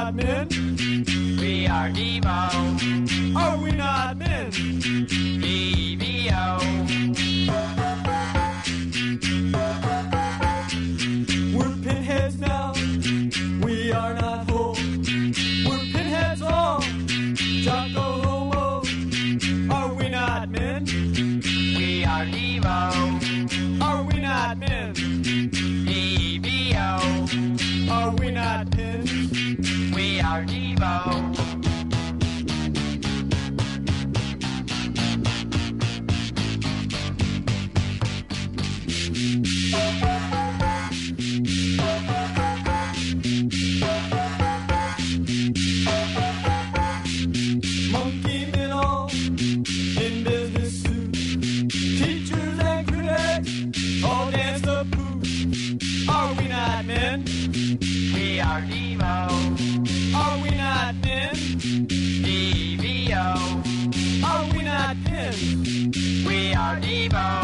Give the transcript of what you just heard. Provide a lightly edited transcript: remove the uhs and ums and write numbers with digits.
not men? We are Devo. Are we not men? DVO. We're pinheads now. We are not whole. We're pinheads all. Jocko Homo. Are we not men? We are Devo. Are we not men? DVO. Are we not pins? We are Devo. Monkey men all in business suits. Teachers and critics all dance the poop. Are we not men? We are Devo. Are we not men? DVO. Are we not pins? We are Devo.